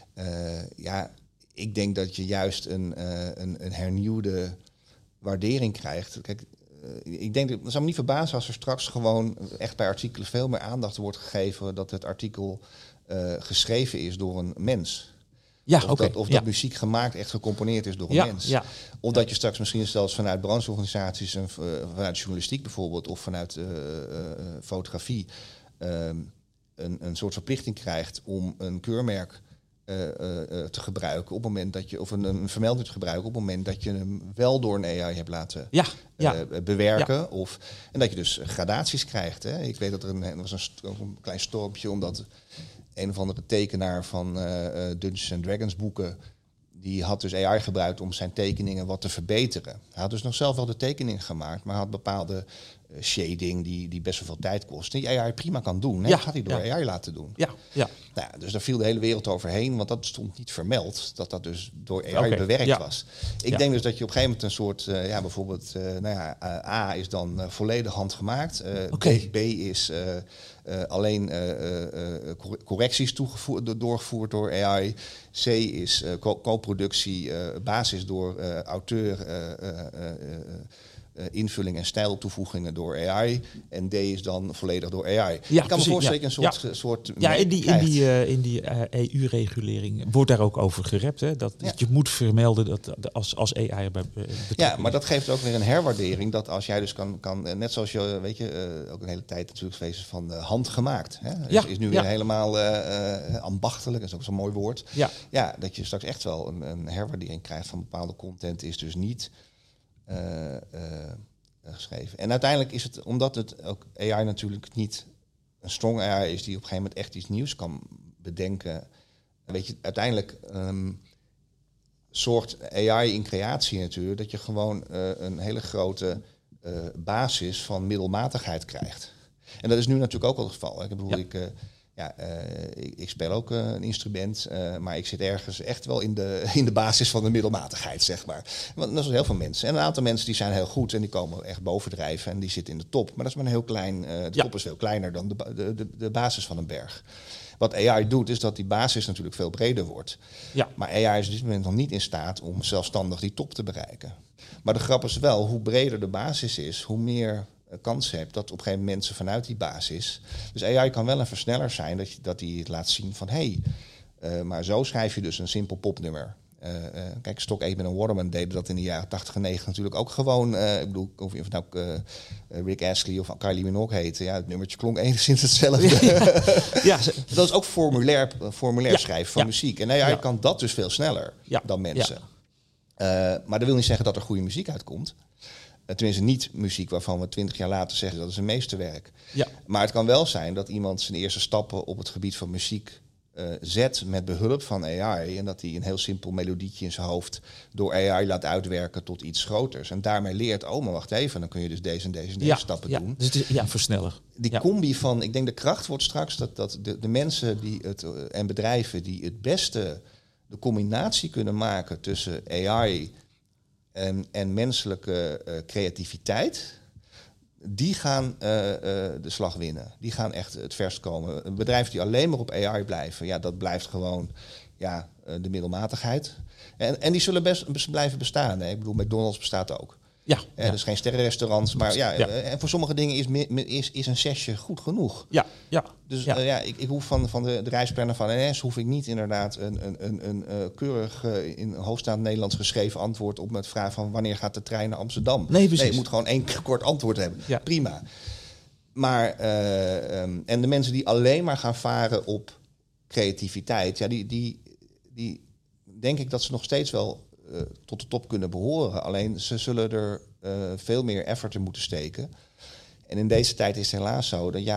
Ik denk dat je juist een hernieuwde waardering krijgt. Kijk, ik denk dat het zou me niet verbazen als er straks gewoon echt bij artikelen veel meer aandacht wordt gegeven dat het artikel geschreven is door een mens. Ja, dat muziek gemaakt echt gecomponeerd is door een mens. Ja. Of dat je straks misschien zelfs vanuit brancheorganisaties en vanuit journalistiek bijvoorbeeld of vanuit fotografie een soort verplichting krijgt om een keurmerk te gebruiken op het moment dat je, of een vermelding te gebruiken op het moment dat je hem wel door een AI hebt laten bewerken. Ja. En dat je dus gradaties krijgt. Hè. Ik weet dat er was een klein stormpje omdat een of andere tekenaar van Dungeons & Dragons boeken, die had dus AI gebruikt om zijn tekeningen wat te verbeteren. Hij had dus nog zelf wel de tekeningen gemaakt, maar had bepaalde shading die best wel veel tijd kost. Die AI prima kan doen. Hè? Ja, Dat gaat hij door AI laten doen. Ja. Nou ja, dus daar viel de hele wereld overheen, want dat stond niet vermeld, dat dus door AI bewerkt was. Ik denk dus dat je op een gegeven moment een soort, bijvoorbeeld, A is dan volledig handgemaakt. B is alleen correcties doorgevoerd door AI. C is co-productie, basis door auteur, invulling en stijltoevoegingen door AI. En D is dan volledig door AI. Ja, ik kan me voorstellen een soort ja, in die EU-regulering wordt daar ook over gerept. Hè? Dat je moet vermelden dat als AI erbij betrokken maar dat geeft ook weer een herwaardering. Dat als jij dus kan net zoals je, weet je, ook een hele tijd natuurlijk geweest van handgemaakt. Hè? Is nu weer helemaal ambachtelijk, dat is ook zo'n mooi woord. Ja, dat je straks echt wel een herwaardering krijgt van bepaalde content, is dus niet geschreven. En uiteindelijk is het, omdat het ook AI natuurlijk niet een strong AI is die op een gegeven moment echt iets nieuws kan bedenken. Weet je, uiteindelijk zorgt AI in creatie natuurlijk dat je gewoon een hele grote basis van middelmatigheid krijgt. En dat is nu natuurlijk ook al het geval. Ik bedoel, ik speel ook een instrument, maar ik zit ergens echt wel in de basis van de middelmatigheid, zeg maar. Want dat is heel veel mensen. En een aantal mensen die zijn heel goed en die komen echt bovendrijven en die zitten in de top. Maar dat is maar een heel klein, de top is veel kleiner dan de basis van een berg. Wat AI doet, is dat die basis natuurlijk veel breder wordt. Ja. Maar AI is op dit moment nog niet in staat om zelfstandig die top te bereiken. Maar de grap is wel, hoe breder de basis is, hoe meer kans hebt dat op een gegeven moment mensen vanuit die basis. Dus AI kan wel een versneller zijn dat die het laat zien van maar zo schrijf je dus een simpel popnummer. Kijk, Stock Aitken en Waterman deden dat in de jaren 80 en 90 natuurlijk ook gewoon. Ik bedoel, of het nou Rick Astley of Kylie Minogue heette. Ja, het nummertje klonk enigszins hetzelfde. Dat is ook formulair schrijven van muziek. En AI kan dat dus veel sneller dan mensen. Maar dat wil niet zeggen dat er goede muziek uitkomt. Tenminste niet muziek waarvan we 20 jaar later zeggen dat is een meesterwerk. Ja. Maar het kan wel zijn dat iemand zijn eerste stappen op het gebied van muziek zet met behulp van AI. En dat hij een heel simpel melodietje in zijn hoofd door AI laat uitwerken tot iets groters. En daarmee leert, maar wacht even, dan kun je dus deze en deze stappen doen. Dus het is, versneller. Die combi van, ik denk de kracht wordt straks dat de mensen die en bedrijven die het beste de combinatie kunnen maken tussen AI en menselijke creativiteit, die gaan de slag winnen. Die gaan echt het verst komen. Bedrijven die alleen maar op AI blijven, dat blijft gewoon de middelmatigheid. En die zullen best blijven bestaan. Hè? Ik bedoel, McDonald's bestaat ook. Dat is geen sterrenrestaurant, maar en voor sommige dingen is een zesje goed genoeg. Dus ik hoef van de reisplanner van NS hoef ik niet inderdaad een keurig in hoogstaand Nederlands geschreven antwoord op met vraag van wanneer gaat de trein naar Amsterdam. Nee, je moet gewoon één kort antwoord hebben. Ja. Prima. Maar en de mensen die alleen maar gaan varen op creativiteit, die denk ik dat ze nog steeds wel tot de top kunnen behoren. Alleen ze zullen er veel meer effort in moeten steken. En in deze tijd is het helaas zo dat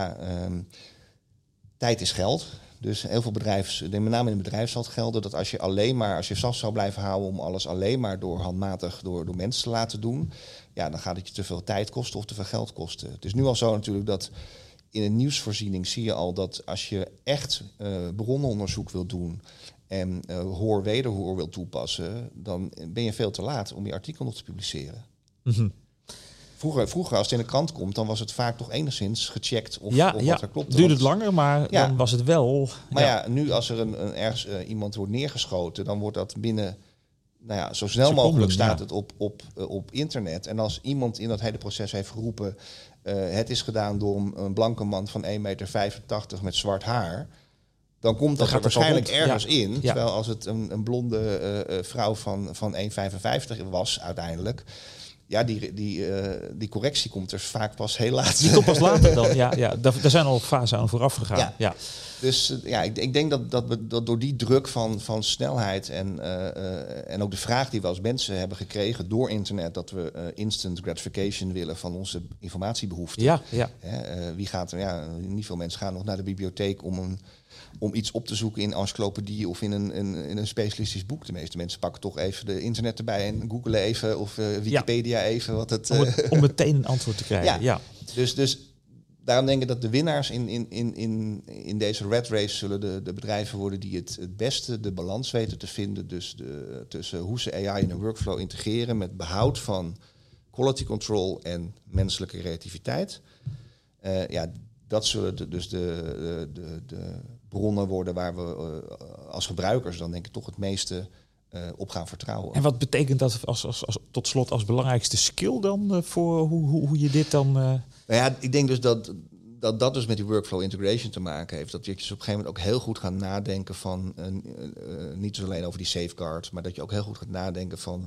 tijd is geld. Dus heel veel bedrijven, met name in het bedrijf zal het gelden dat als je vast zou blijven houden om alles alleen maar handmatig door mensen te laten doen, dan gaat het je te veel tijd kosten of te veel geld kosten. Het is nu al zo natuurlijk dat in een nieuwsvoorziening zie je al dat als je echt bronnenonderzoek wil doen en hoor-wederhoor wil toepassen, dan ben je veel te laat om je artikel nog te publiceren. Mm-hmm. Vroeger, als het in de krant komt, dan was het vaak toch enigszins gecheckt of wat er klopt. Het duurde het langer, maar dan was het wel. Maar nu als er ergens iemand wordt neergeschoten, dan wordt dat binnen, zo snel mogelijk staat het op internet. En als iemand in dat hele proces heeft geroepen, het is gedaan door een blanke man van 1,85 meter met zwart haar, dan komt dat er waarschijnlijk ergens in. Terwijl als het een blonde vrouw van 1,55 was uiteindelijk, die correctie komt er vaak pas heel laat. Die komt pas later dan. Daar zijn al fasen aan vooraf gegaan. Ja. Dus ik denk dat door die druk van snelheid en ook de vraag die we als mensen hebben gekregen door internet, dat we instant gratification willen van onze informatiebehoeften. Wie gaat er? Niet veel mensen gaan nog naar de bibliotheek om om iets op te zoeken in een encyclopedie of in een specialistisch boek. De meeste mensen pakken toch even de internet erbij en googlen even of Wikipedia even wat het... Om meteen een antwoord te krijgen. Ja. Dus daarom denk ik dat de winnaars in deze rat race zullen de bedrijven worden die het beste de balans weten te vinden. Dus tussen hoe ze AI in een workflow integreren met behoud van quality control en menselijke creativiteit. Dat zullen dus de bronnen worden waar we als gebruikers dan denk ik toch het meeste op gaan vertrouwen. En wat betekent dat als tot slot als belangrijkste skill dan voor hoe je dit dan... Nou ja, ik denk dus dat dus met die workflow integration te maken heeft. Dat je dus op een gegeven moment ook heel goed gaat nadenken van... niet alleen over die safeguards, maar dat je ook heel goed gaat nadenken van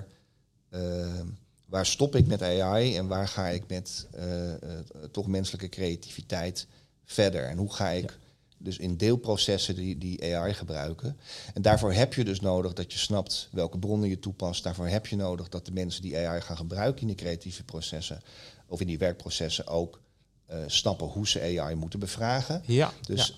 waar stop ik met AI en waar ga ik met toch menselijke creativiteit verder? En hoe ga ik dus in deelprocessen die AI gebruiken? En daarvoor heb je dus nodig dat je snapt welke bronnen je toepast. Daarvoor heb je nodig dat de mensen die AI gaan gebruiken in die creatieve processen of in die werkprocessen ook snappen hoe ze AI moeten bevragen. Ja. Dus,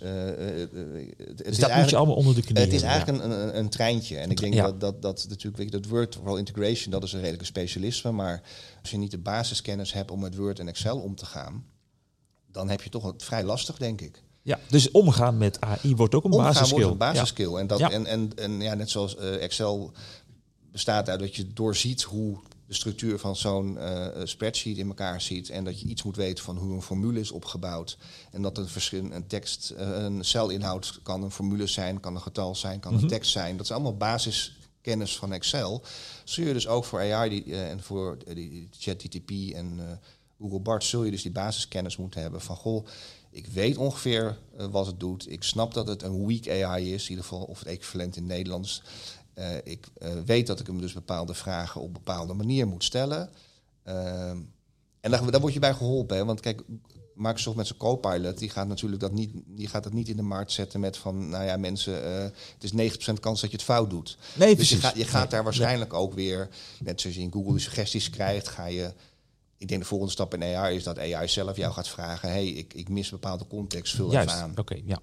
dus dat moet je allemaal onder de knie hebben. Het is eigenlijk een treintje. En ik denk dat natuurlijk dat workflow integration, dat is een redelijke specialisme. Maar als je niet de basiskennis hebt om met Word en Excel om te gaan, dan heb je toch het vrij lastig, denk ik. Ja, dus omgaan met AI wordt ook een basisskill. Wordt een basisskill. En net zoals Excel bestaat uit dat je doorziet hoe de structuur van zo'n spreadsheet in elkaar ziet en dat je iets moet weten van hoe een formule is opgebouwd en dat een tekst, een celinhoud kan een formule zijn, kan een getal zijn, kan een tekst zijn. Dat is allemaal basiskennis van Excel. Zul je dus ook voor AI en voor die ChatGPT en Google Bard zul je dus die basiskennis moeten hebben van goh, ik weet ongeveer wat het doet. Ik snap dat het een weak AI is, in ieder geval of het equivalent in Nederlands. Ik weet dat ik hem dus bepaalde vragen op een bepaalde manier moet stellen. En daar word je bij geholpen. Hè? Want kijk, Microsoft met zijn Copilot, die gaat natuurlijk dat niet in de markt zetten met van, nou ja, mensen, het is 90% kans dat je het fout doet. Nee, dus precies. je gaat daar waarschijnlijk ook weer, net zoals je in Google de suggesties krijgt, ik denk de volgende stap in AI is dat AI zelf jou gaat vragen, hey, ik mis bepaalde context, vul even aan. Oké, ja.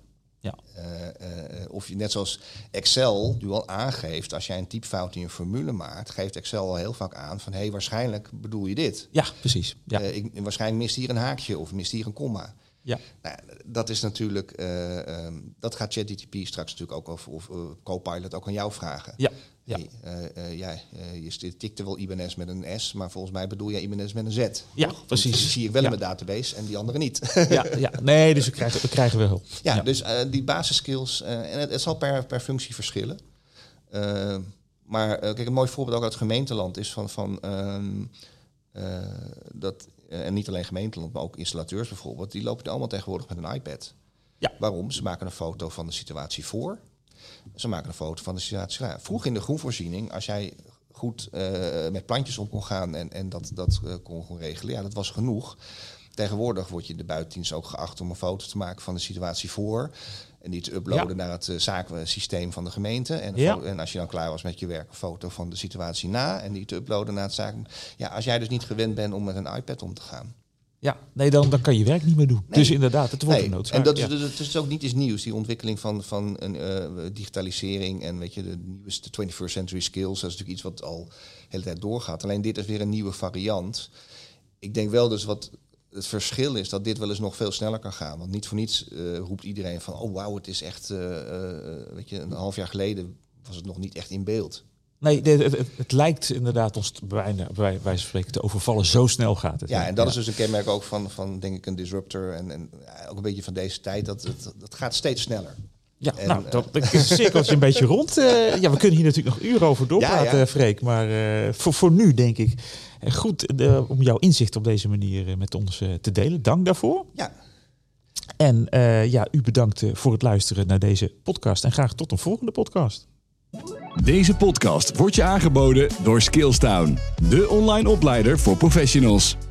Of je net zoals Excel nu al aangeeft, als jij een typfout in je formule maakt, geeft Excel al heel vaak aan van hey, waarschijnlijk bedoel je dit. Ja, precies. Ja. Waarschijnlijk mist hier een haakje of mist hier een komma. Ja. Nou, dat is natuurlijk, dat gaat ChatGPT straks natuurlijk ook of Copilot ook aan jou vragen. Ja. Hey, je tikte wel Ibanez met een S, maar volgens mij bedoel jij Ibanez met een Z. Ja, toch? precies. Die zie ik wel in mijn database en die andere niet. Nee, dus we krijgen wel hulp. Dus die basiskills, en het zal per functie verschillen. Maar kijk, een mooi voorbeeld ook uit het gemeenteland is dat, en niet alleen gemeenteland, maar ook installateurs bijvoorbeeld, die lopen allemaal tegenwoordig met een iPad. Ja. Waarom? Ze maken een foto van de situatie voor. Ze maken een foto van de situatie. Vroeg in de groenvoorziening, als jij goed met plantjes om kon gaan en dat kon regelen, dat was genoeg. Tegenwoordig word je in de buitendienst ook geacht om een foto te maken van de situatie voor en die te uploaden naar het zakensysteem van de gemeente. En als je dan klaar was met je werk, een foto van de situatie na en die te uploaden naar het zaken. Ja, als jij dus niet gewend bent om met een iPad om te gaan. Ja, nee, dan kan je werk niet meer doen. Nee. Dus inderdaad, het wordt een noodzaak. En dat is ook niet iets nieuws, die ontwikkeling van digitalisering en weet je, de nieuwste 21st century skills. Dat is natuurlijk iets wat al de hele tijd doorgaat. Alleen dit is weer een nieuwe variant. Ik denk wel dus wat het verschil is dat dit wel eens nog veel sneller kan gaan. Want niet voor niets roept iedereen van, oh wauw, het is echt, weet je, een half jaar geleden was het nog niet echt in beeld. Nee, het lijkt inderdaad ons bij wijze van spreken te overvallen. Zo snel gaat het. Ja, en dat is dus een kenmerk ook van denk ik, een disruptor. En ook een beetje van deze tijd. Dat gaat steeds sneller. Ja, en, dat is een cirkeltje een beetje rond. We kunnen hier natuurlijk nog uren over doorpraten, Freek. Maar voor nu denk ik goed om jouw inzicht op deze manier met ons te delen. Dank daarvoor. Ja. En u bedankt voor het luisteren naar deze podcast. En graag tot een volgende podcast. Deze podcast wordt je aangeboden door Skillstown, de online opleider voor professionals.